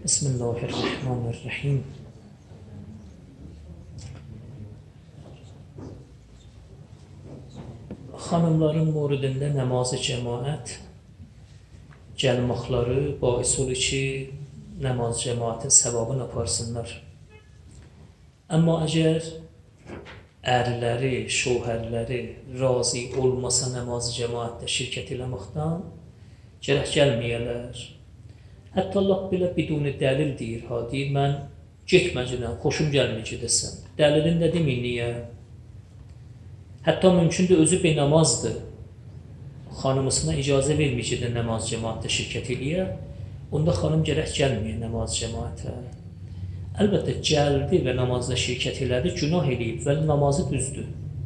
Bismillahirrahmanirrahim. Xanımların moridində namazı cəmaət gəlməkləri bais olur ki, namaz cəmaətin savabını aparsınlar. Amma əgər ərləri, şohərləri razı olmasa namaz cəmaətdə şirkət eləməkdən gərək gəlməyələr. Hətta Allah belə biduni dəlil deyir, deyir, mən getməcənəm, xoşum gəlmir gedəsən. Dəlilin də deməyin, niyə? Hətta mümkündür, özü benamazdır. Xanımısına icazə vermir ki, namaz cəmaətdə şirkət eləyə. Onda xanım gərək gəlməyə namaz cəmaətə. Əlbəttə, gəldi və namazda şirkət elədi, günah eləyib və namazı düzdür.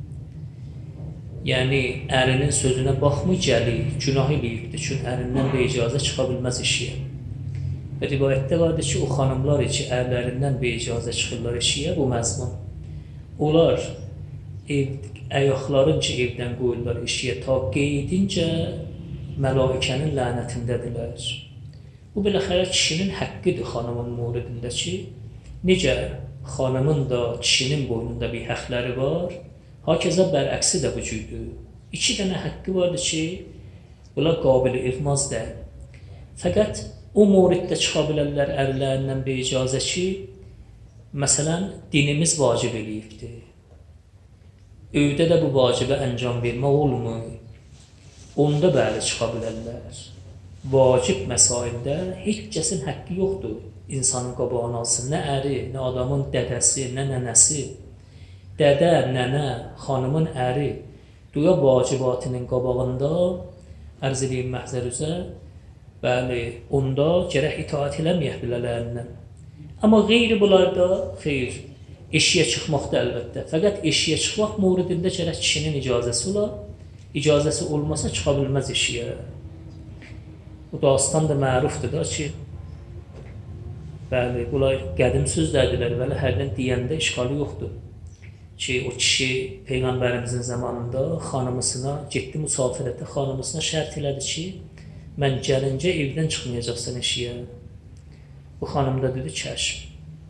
Yəni, ərinin sözünə baxmır, gəlir, günah eləyibdir. Çünki ərindən də icazə çıxa bilməz işiyə. Və rivayətdə vardır ki, o xanımlar ki, ərlərindən bir icazə çıxırlar işiyə, bu məzmun. Onlar ayaqların ki, evdən qoyurlar işiyə, ta qeydincə mələikənin lənətindədirlər. Bu, beləxərə kişinin haqqıdır xanımın moridində ki, necə xanımın da kişinin boynunda bir həqləri var, hakeza bərəksi də bu cürdür. İki dənə haqqı vardır ki, bunlar qabili iğmaz deyil. Fəqət o moriddə çıxa bilərlər ərlərindən bir icazə ki, məsələn, dinimiz vacib eləyibdir. Öydə də bu vacibə əncam vermək olmur. Onda bəli çıxa bilərlər. Vacib məsaildə heç kəsin haqqı yoxdur. İnsanın qabağını alsın. Nə əri, nə adamın dədəsi, nə nənəsi. Dədə, nənə, xanımın əri duya vacibatının qabağında ərz edeyim məhzər üzə, bəli, onda gərək itaat eləməyək bilələrindən. Amma qeyri bunlarda xeyr, eşiyə çıxmaqda əlbəttə. Fəqət eşiyə çıxmaq moridində gərək kişinin icazəsi olar. İcazəsi olmasa çıxa bilməz eşiyə. Bu dastan da mərufdur da ki, bəli, bunlar qədim sözlərdilər, bəli, hərdən deyəndə işğalı yoxdur. Ki, o kişi Peyğəmbərimizin zamanında xanımısına, getdi müsafirətdə xanımısına şərt elədi ki, mən gəlincə evdən çıxmayacaqsan eşiyə. Bu xanım da dedi, kəşf.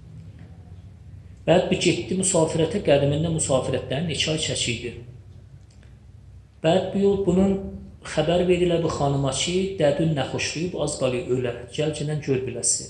Bəd bir getdi müsafirətə, qədimində müsafirətlərin 2 ay çəkiydi. Bəd bir yol bunun xəbər verilə bu xanıma ki, dədün nə xoşlayıb, az qalıyıb ölə, gəlcindən gör biləsi.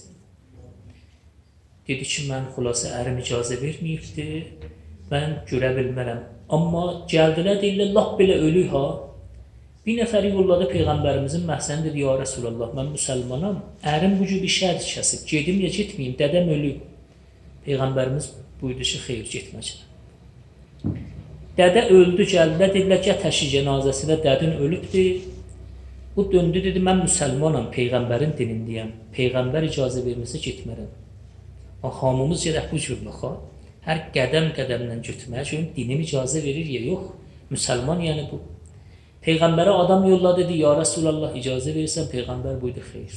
Dedi ki, mən xulası ərim icazə verməyibdir, mən görə bilmərəm. Amma gəldilər, deyirlər, lap belə ölü ha. Bir nəfəri yolladı Peyğəmbərimizin məhzəni dedi, ya Rəsulallah, mən müsəlmanam, ərim bu cür bir şərt kəsib, gedim ya getməyim, dədəm ölü. Peyğəmbərimiz buyurdu ki, xeyr, getməcəm. Dədə öldü, gəldilər, dedilər, gətəşi cənazəsinə dədin ölübdir. Bu döndü, dedi, mən müsəlmanam, Peyğəmbərin dinindəyəm, Peyğəmbər icazə verməsə getmərəm. Hamımız gedək bu cürlük, hər qədəm-qədəmdən götürməyə, çünki dinim icazə verir ya, yox, müsəlman yəni bu. Peyğəmbərə adam yolladı, dedi, ya Rəsulallah, icazə verirsən, Peyğəmbər buydu, xeyr.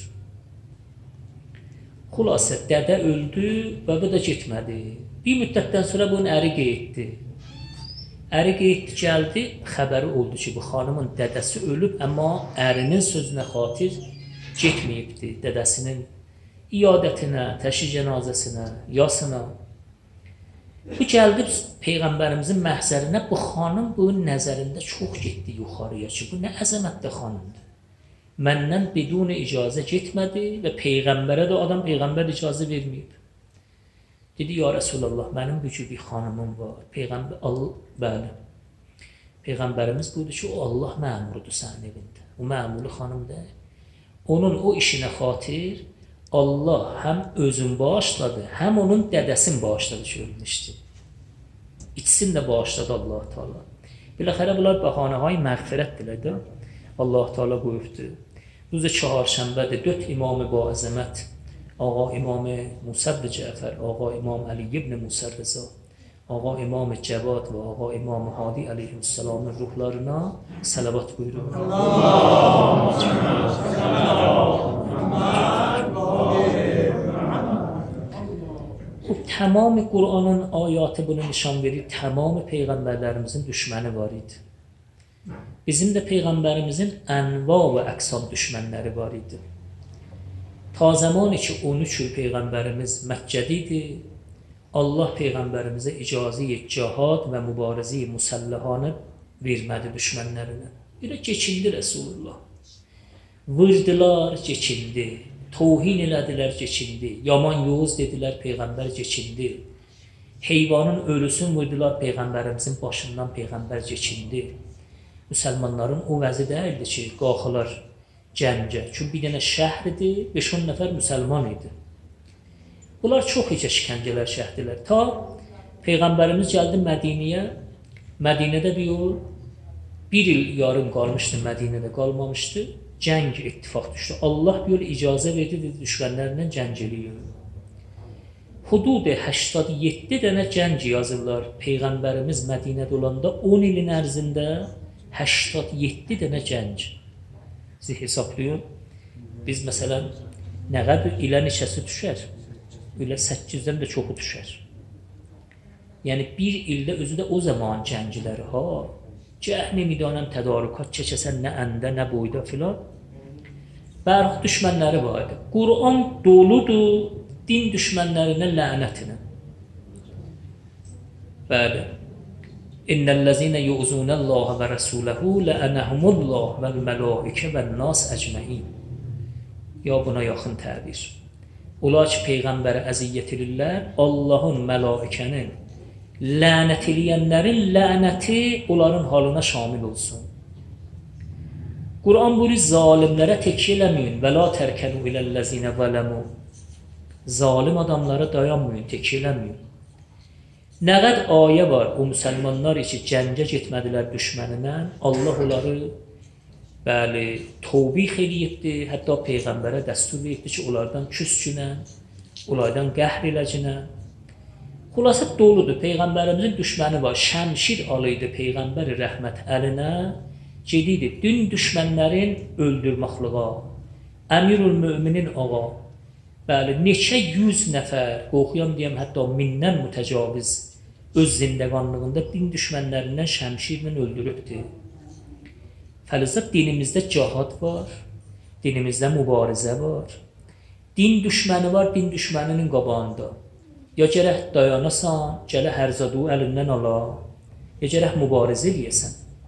Xülasə, dədə öldü və bu da getmədi. Bir müddətdən sonra bunun əri qeytdi. Əri qeytdi, gəldi, xəbəri oldu ki, bu xanımın dədəsi ölüb, amma ərinin sözünə xatir getməyibdi, dədəsinin iyadətinə, təşi cənazəsinə, yasına. Bu gəldi Peyğəmbərimizin məhzərinə, bu xanım bunun nəzərində çox getdi yuxarıya ki, bu nə əzəmətli xanımdır. Məndən biduni icazə getmədi və Peyğəmbərə də adam Peyğəmbər icazə verməyib. Dedi, ya Rəsulallah, mənim bu cür bir xanımım var. Bəli. Peyğəmbərimiz buyurdu ki, o Allah məmurudur sənin evində. O məmuru xanımdır. Onun o işinə xatir Allah həm özün bağışladı, həm onun dədəsin bağışladı ki, ölmüşdü. İkisini də bağışladı Allah-u Teala. Biləxərə bunlar bəhanəhay məğfirətdirlər də. Allah-u Teala buyurdu. Ruzu çaharşənbədir, 4 imam-ı ba əzəmət, Ağa İmam-ı Musəbbi Cəfər, Ağa İmam Əli ibn Musa Rıza, Ağa İmam-ı Cəvad və Ağa İmam-ı Hadi əleyhissalamın ruhlarına səlavat buyurur. Tamam Qur'anın ayatı bunu nişan verir, tamam Peyğəmbərlərimizin düşməni var idi. Bizim də Peyğəmbərimizin ənva və əqsam düşmənləri var idi. Ta zamani ki 13 il Peyğəmbərimiz Məkkədə idi, Allah Peyğəmbərimizə icazə cihad və mübarizə müsəlləhanə vermədi düşmənlərinə. Elə keçindi Rasulullah. Vurdular, keçindi. Tohin elədilər, keçindi. Yaman yoğuz dedilər, Peyğəmbər keçindi. Heyvanın ölüsün vurdular Peyğəmbərimizin başından, Peyğəmbər keçindi. Müsəlmanların o vəzi deyildi ki, qalxılar cəmcə. Çünki bir dənə şəhər idi, 5-10 nəfər müsəlman idi. Bunlar çox icə şikəncələr çəkdilər. Ta Peyğəmbərimiz gəldi Mədinəyə. Mədinədə bir yol, 1 il yarım qalmışdı, Mədinədə qalmamışdı. Cəng ittifaq düşdü. Allah bir yol icazə verdi, dedi, düşmənlərlə cəng eləyin. Hudud 87 dənə cəng yazırlar. Peyğəmbərimiz Mədinədə olanda 10 ilin ərzində 87 dənə cəng. Siz hesablayın. Biz məsələn, nə qədər ilə neçəsi düşər? Elə 800-dən də çoxu düşər. Yəni bir ildə özü də o zaman cəngləri ha. Cəhni midanəm tədarükat çəkəsən nə əndə, nə boyda filan. Bərx düşmənləri var idi. Quran doludur din düşmənlərinə lənətinə. Bəli. İnnellezine yu'zunallaha və rasulehu la'anahumullah vel melaike ven nas ecmaîn. Ya buna yaxın təbir. Onlar ki peyğəmbəri əziyyət edirlər, Allahın mələikənin lənət eləyənlərin lənəti onların halına şamil olsun. Quran buyurur zalimlərə təkyə eləməyin və la tərkənu iləllezine zələmu. Zalim adamlara dayanmayın, təkyə eləməyin. Nə qədər ayə var o müsəlmanlar ki cəngə getmədilər düşməninə, Allah onları bəli təvbih eləyibdi, hətta peyğəmbərə dəstur veribdi ki onlardan küscünə, onlardan qəhr eləcünə. Xülasə doludur, Peyğəmbərimizin düşməni var, şəmşir alıydı Peyğəmbər-i rəhmət əlinə, gediydi dün düşmənlərin öldürməklığa, Əmirül Müminin ağa, bəli, neçə 100 nəfər, qoxuyam deyəm, hətta 1000-dən mütəcaviz öz zindəqanlığında din düşmənlərindən şəmşirlə öldürübdü. Fəlizət dinimizdə cihad var, dinimizdə mübarizə var, din düşməni var, din düşməninin qabağında. Ya gərək dayanasan, gələ hərzadu əlindən ala, ya gərək mübarizə eləyəsən.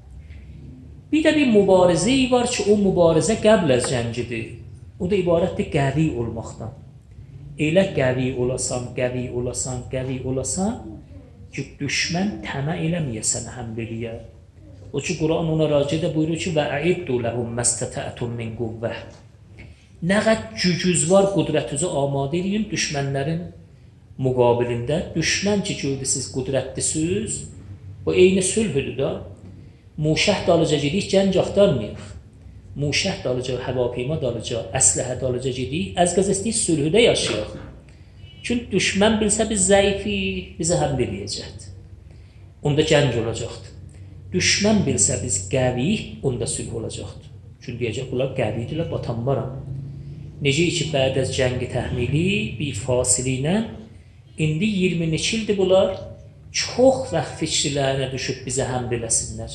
Bir də bir mübarizə var ki, o mübarizə qəbl az cəngidir. O da ibarətdir qəvi olmaqdan. Elə qəvi olasan, qəvi olasan, qəvi olasan ki, düşmən təmə eləməyəsən həmbiliyə. O ki, Quran ona racidə buyurur ki, وَاَعِدُّ لَهُمْ مَسْتَتَأْتُمْ مِنْ قُوَّةٍ. Nə qədər gücüz var, qudrətinizi amadə edin düşmənlərin müqabilində. Düşmən ki, gördü siz qudrətlisiniz, o eyni sülhüdür da. Muşəh dalıca gedik, gənc axtarmayıq. Muşəh dalıca, həvapeyma dalıca, əsləhə dalıca gedik, əz-qəz istəyik sülhüdə yaşayaq. Çünki düşmən bilsə biz zəifi, bizə həmd eləyəcəkdir. Onda gənc olacaqdır. Düşmən bilsə biz qəviyik, onda sülh olacaqdır. Çünki deyəcək, bunlar qəviydirlər, batanmaram. Necə ki, bəd əz cəngi təhmili, bir fasili ilə, indi 20 neçə ildir bunlar, çox vaxt fikirlərinə düşüb bizə həmd eləsinlər.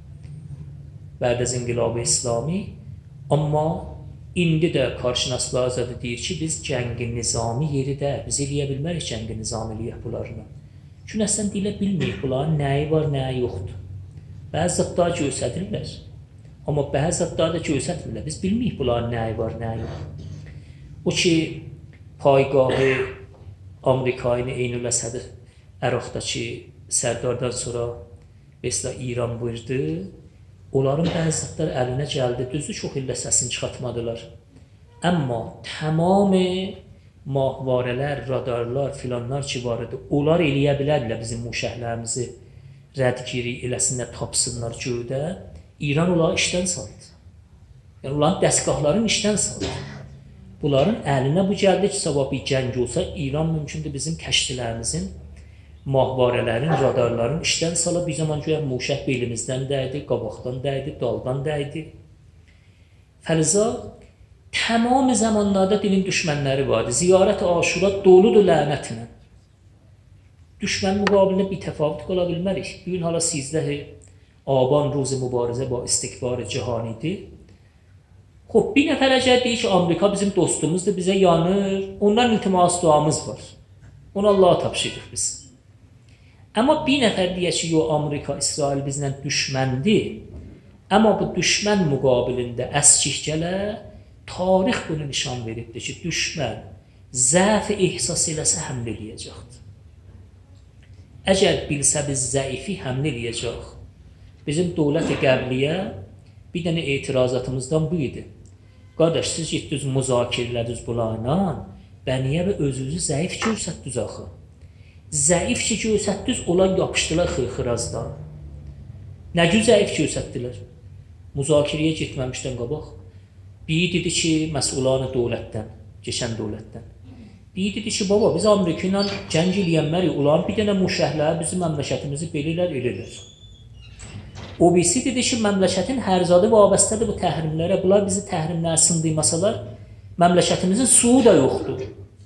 Bəd əz inqilab-ı İslami, amma indi də qarşınaslar azadı deyir ki, biz cəngi nizami yeri də, biz eləyə bilmərik cəngi nizami eləyək bunlarla. Çünki əslən dilə bilməyik, bunların nəyi var, nəyi yoxdur. Bəzi zətlər göstərirlər, amma bəzi zətlər də göstərmirlər. Biz bilməyik bunların nəyi var, nəyi yox. O ki, paygahı Amerikayını Eynül-Əsəd Əraqdakı sərdardan sonra mesela İran buyurdu, onların bəzi zətlər əlinə gəldi, düzdür, çox illə səsini çıxartmadılar. Amma tamamı mahvarələr, radarlar, filanlar ki var idi, onlar eləyə bilərlər bizim muşəhlərimizi rədgiri eləsinlər, tapsınlar göydə. İran onları işdən saldı. Yəni, onların dəstgahlarını işdən saldı. Bunların əlinə bu gəldi ki, sabah bir cəng olsa, İran mümkündür bizim kəşfilərimizin, mahvarələrin, radarların işdən salıb. Bir zaman görək, muşəh belimizdən dəydi, qabaqdan dəydi, daldan dəydi. Fəliza, tamam zamanlarda dinin düşmənləri vardı. Ziyarət-i Aşura doludur lənətinə. Düşmən müqabilində bir təfavüt qala bilmərik. Bu gün hala 13 Aban ruzu mübarizə ba istikbar cihanidir. خب bir nəfər əgər deyir ki, Amerika bizim dostumuzdur, bizə yanır, ondan iltimas duamız var. Onu Allah'a tapşırıq biz. Amma bir nəfər deyir ki, yo, Amerika, İsrail bizlə düşməndir. Amma bu düşmən müqabilində əskikcələ tarix bunu nişan veribdir ki, düşmən zəf ehsas eləsə həmlə eləyəcəkdir. Əgər bilsə biz zəifi həmlə eləyəcək. Bizim dövlət-i qəbliyə bir dənə etirazatımızdan bu idi. Qardaş, siz getdiniz müzakirələdiniz bunlarla, bəniyə və özünüzü zəif görsətdiniz axı. Zəif ki görsətdiniz, olan yapışdılar xırxırazdan. Nə gün zəif görsətdilər? Müzakirəyə getməmişdən qabaq. Biri dedi ki, məsulanı dövlətdən, keçən dövlətdən. Biri dedi ki, baba, biz Amerika ilə cəng eləyənmərik, ulan bir dənə müşəhlər bizim məmləkətimizi belirlər, elirlər. O birisi dedi ki, məmləkətin hərzadı vabəstədir bu təhrimlərə, bunlar bizi təhrimlər sındırmasalar, məmləkətimizin suyu da yoxdur.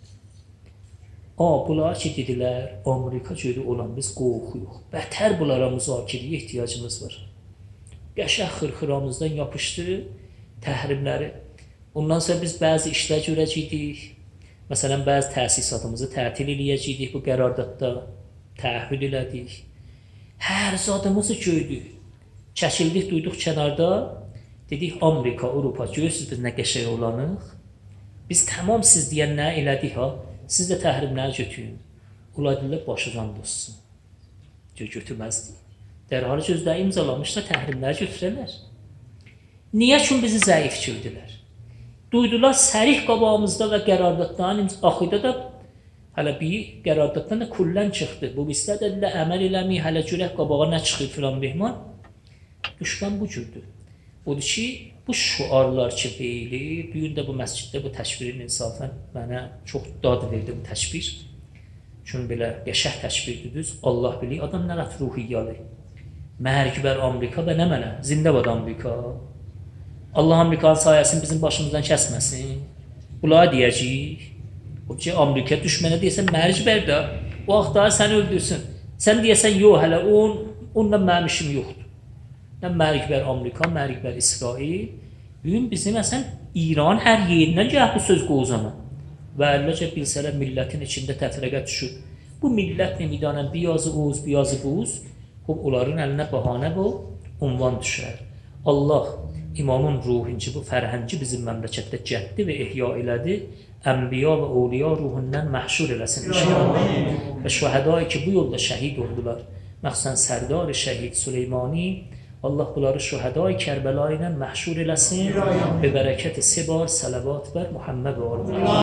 Bunlar ki, dedilər, Amerika görü olan biz qorxuyuq, bətər bunlara müzakirəyə ehtiyacımız var. Qəşəng xırxıramızdan yapışdı təhrimləri. Ondan sonra biz bəzi işlər görəcəkdik. Məsələn, bəzi təsisatımızı tətil eləyəcəkdik bu qərardatda, təhvil elədik. Hər zadımızı gördük. Çəkildik, duyduq kənarda. Dedik, Amerika, Avropa, görürsünüz biz nə qəşəng olanıq. Biz tamam siz deyən nə elədik ha? Siz də təhrimləri götürün. Onlar deyirlər, başıdan dostsun. Götürməzdik. Dərhal gözləri imzalamışlar, təhrimləri götürərlər. Niyə? Çünki bizi zəif gördülər. Duydular, sərih qabağımızda və qərardatların axıda da hələ bir qərardatdan da kullən çıxdı. Bu bizdə dedilər, əməl eləmək, hələ görək qabağa nə çıxır filan mehman. Düşmən bu cürdür. Odur ki, bu şuarlar ki, beyli, bir gün də bu məsciddə bu təşbirin insafən mənə çox dad verdi bu təşbir. Çünki belə qəşəng təşbirdir, Allah bilir, adam nə rət ruhiyyalı. Mərk bər Amerika və nə mənə, zindəbad Amerika. Allah Amerikanın sayəsini bizim başımızdan kəsməsin. Bunlara deyəcəyik. O ki, Amerika düşmənə deyəsən, mərc bər də, o axtarı səni öldürsün. Sən deyəsən, yox, hələ onunla mənim işim yoxdur. Nə mərc bər Amerika, mərc bər İsrail. Bugün bizim əsən İran hər yerindən gəl bu söz qozanı. Və əlləcə bilsələr millətin içində təfrəqə düşür. Bu millət nemidanən biyazı oğuz, biyazı buz. Onların əlinə bahanə bu, unvan düşər. Allah İmamın ruhinci, bu fərhənci bizim məmləkətdə cəddi və ihya elədi. Ənbiya və awliya ruhundan məhşur eləsin inşallah. Və şəhədai ki, bu yolda şəhid oldular. Məxsusən Sərdar Şəhid Süleymani, Allah bunları şəhədai Kərbəla ilə məhşur eləsin. Be bərəkət 3 bar salavat bər Muhammed və